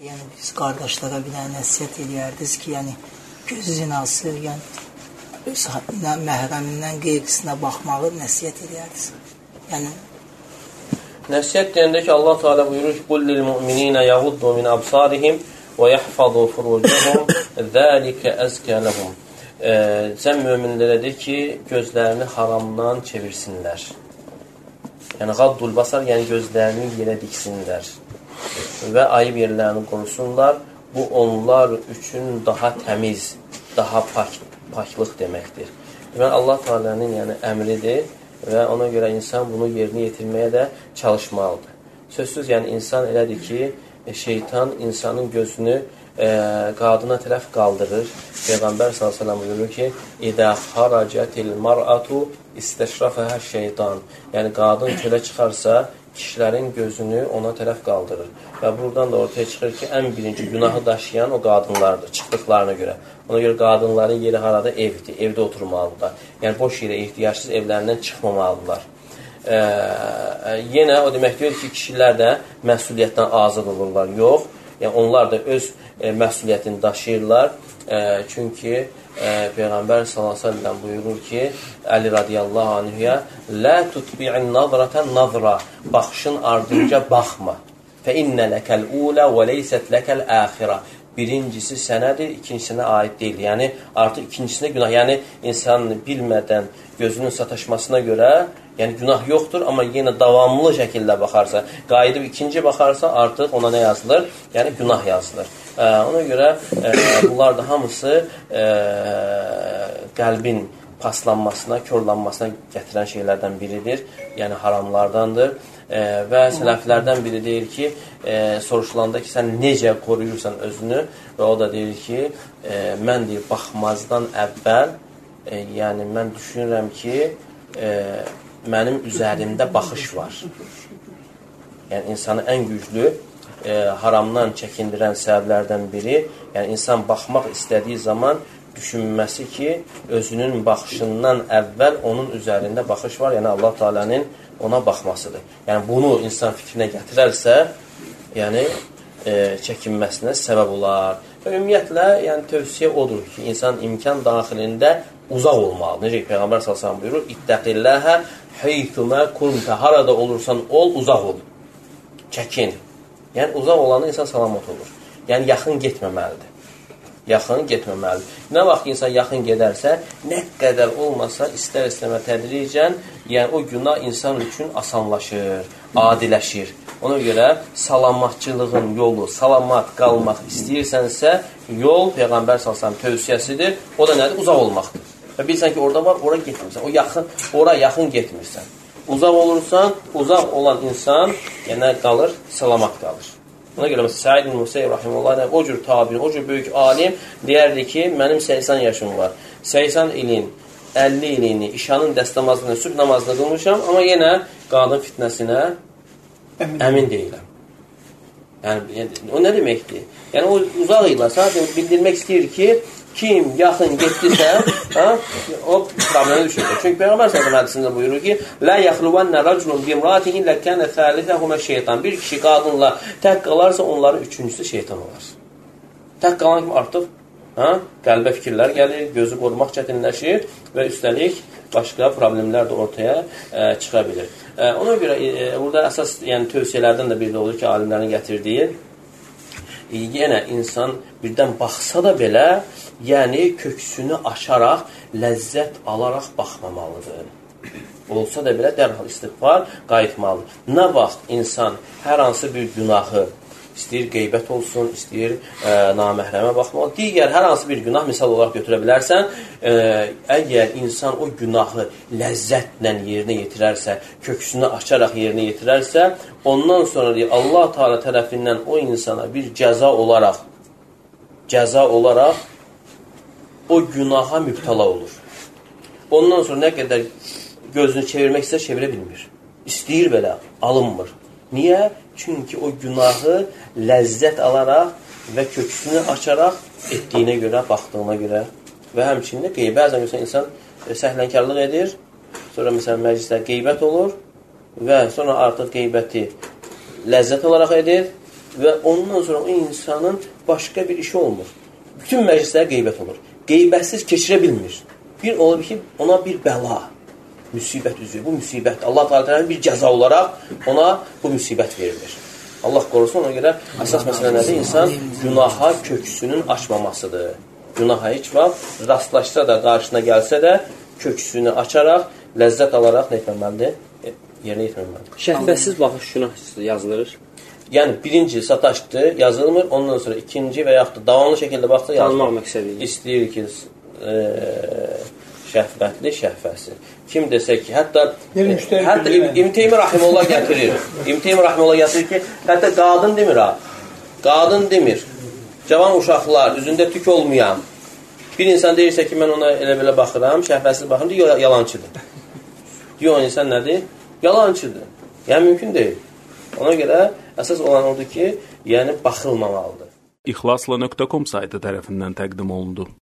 Yəni biz qardaşlara bir dənə nəsihət edərdiniz ki, yəni göz zinası, yəni öz məhrəmindən qeyrisinə baxmağı nəsihət edərdiniz. Yəni nəsihət deyəndə ki, Allah Teala buyurur ki: "Qul lil mu'minina yaghuddu min absarihim və yahfazu furucahum, zalika azka lahum." Sən möminlərə de ki, gözlərini haramdan çevirsinlər. Yəni qaddul basar, yəni gözlərini yerə diksinlər və ayıb yerlərini qorusunlar. Bu onlar üçün daha təmiz, daha paklıq deməkdir. Və Allah Teala'nın yəni əmridir və ona görə insan bunu yerinə yetirməyə də çalışmalıdır. Sözsüz, yəni insan elədir ki, şeytan insanın gözünü qadına tərəf qaldırır. Peyğəmbər s.ə.v buyurur ki: "İdə xaracatil mar'atu istəşrafəhə şeytan." Yəni qadın çölə çıxarsa, kişilərin gözünü ona tərəf qaldırır. Və buradan da ortaya çıxır ki, ən birinci günahı daşıyan o qadınlardır, çıxdıqlarına görə. Ona görə qadınların yeri harada? Evdir, evdə oturmalıdırlar. Yəni boş yerə ehtiyacsız evlərindən çıxmamalıdırlar. Yenə o demək deyir ki, kişilər də məsuliyyətdən azad olurlar. Yox, yəni onlar da öz məsuliyyətini daşıyırlar. Çünki Peyğəmbər s.ə.v buyurur ki, Əli radiyallahu anhüyə: "Lə tutbi'in nazratan nazra." Baxışın ardınca baxma. "Fə innə ləkəl ulə və leysət ləkəl əxirə." Birincisi sənədir, ikincisine aid deyil. Yəni artıq ikincisine günah. Yəni insan bilmədən gözünün sataşmasına görə, yəni günah yoxdur, amma yenə davamlı şəkildə baxarsa, qayıdıb ikinci baxarsa, artıq ona nə yazılır? Yəni günah yazılır. Ona görə bunlar da hamısı qəlbin paslanmasına, körlanmasına gətirən şeylərdən biridir. Yəni haramlardandır. Və sələflərdən biri deyir ki, soruşulanda ki, sən necə qoruyursan özünü, və o da deyir ki, mən deyir, baxmazdan əvvəl, yəni mən düşünürəm ki, mənim üzərimdə baxış var. Yəni insanı ən güclü haramdan çəkindirən səbəblərdən biri, yəni insan baxmaq istədiyi zaman düşünməsi ki, özünün baxışından əvvəl onun üzərində baxış var, yəni Allah Teala'nın ona baxmasıdır. Yəni bunu insan fikrinə gətirərsə, yəni çəkinməsinə səbəb olar. Və ümumiyyətlə, yəni tövsiyə odur ki, insan imkan daxilində uzaq olmalı. Necə ki, Peyğəmbər s.ə.v buyurur: "İttəqilləhə heythumə kuntə." Harada olursan ol, uzaq ol. Çəkin. Yəni uzaq olanı insan salamat olur. Yəni yaxın getməməlidir. Yaxın getməməlidir. Nə vaxt insan yaxın gedərsə, nə qədər olmasa, istər-istəmə tədricən, yəni o günah insan üçün asanlaşır, adiləşir. Ona görə salamatçılığın yolu, salamat qalmaq istəyirsənsə, yol Peyğəmbər s.ə.v tövsiyəsidir. O da nədir? Uzaq olmaqdır. Və bilsən ki, orada var, ora getmirsən. Ora yaxın getmirsən. Uzaq olursan, uzaq olan insan yəni qalır, salamat qalır. Ona görə məsələn, Səid ibn Musayyib rahimehullah o cür tabiin, o cür böyük alim deyərdi ki, mənim 80 yaşım var. 80 ilin, 50 ilini işanın dəst namazını, sübh namazını qılmışam, amma yenə qadın fitnəsinə əmin deyiləm. Yəni, o nə deməkdir? Yəni, o uzaq ilə sadəcə bildirmək istəyir ki, kim yaxın getdisə, o problemə düşəcək. Çünki Peyğəmbər s.ə.v hədisində buyurur ki, "Lə yaxluvannə rəculun bimratin illə kənə thəlithəhumə şeytan." Bir kişi qadınla tək qalarsa, onların üçüncüsü şeytan olar. Tək qalan kimi artıq qəlbə fikirlər gəlir, gözü qorumaq çətinləşir və üstəlik başqa problemlər də ortaya çıxa bilir. Ona görə burada əsas yəni, tövsiyələrdən də biri olur ki, alimlərin gətirdiyi, yenə insan birdən baxsa da belə, yəni köksünü aşaraq, ləzzət alaraq baxmamalıdır. Olsa da belə dərhal istiğfar qayıtmalıdır. Nə vaxt insan hər hansı bir günahı, istəyir qeybət olsun, istəyir naməhrəmə baxmalı, digər hər hansı bir günah misal olaraq götürə bilərsən, əgər insan o günahı ləzzətlə yerinə yetirərsə, köksünü açaraq yerinə yetirərsə, ondan sonra Allah Teala tərəfindən o insana bir cəza olaraq o günaha mübtəla olur. Ondan sonra nə qədər gözünü çevirmək istər, çevirə bilmir. İstəyir belə, alınmır. Niyə? Çünki o günahı ləzzət alaraq və köksünü açaraq etdiyinə görə, baxdığına görə və həmçinin də bəzən insan səhlənkarlıq edir, sonra məsələn məclisdə qeybət olur və sonra artıq qeybəti ləzzət olaraq edir, və ondan sonra o insanın başqa bir işi olmur. Bütün məclislərə qeybət olur. Qeybətsiz keçirə bilmir. Bir olur ki, ona bir bəla, müsibət üzrə. Bu müsibət Allah Təala'nın bir cəza olaraq ona bu müsibət verilir. Allah qorusun, ona görə əsas məsələ nədir? İnsan günaha köksünün açmamasıdır. Günaha heç vaxt rastlaşsa da, qarşına gəlsə də köksünü açaraq, ləzzət alaraq nə etməməlidir? Yerinə etməməlidir. Şəhvətsiz baxış günah yazılır. Yəni, birinci sataşdır, yazılmır. Ondan sonra ikinci və yaxud da davamlı şəkildə baxsa yazılır. Tanımaq məqsədi. İstəyir ki, şəhvətli, şəhvətsiz. Kim desə ki, hətta İbn Teymiyyə Rahimullah gətirir. İbn Teymiyyə Rahimullah gətirir ki, hətta qadın demir ha. Qadın demir. Cavan uşaqlar, üzündə tük olmayan bir insan deyirsə ki, mən ona elə-belə baxıram, şəhvətsiz baxıram, deyir, yalancıdır. Deyir, o insan nədir? Yalancıdır. Yəni, mümkün deyil. Ona görə əsas olan odur ki, yəni baxılmamalıdır. İxlasla.com saytı tərəfindən təqdim olundu.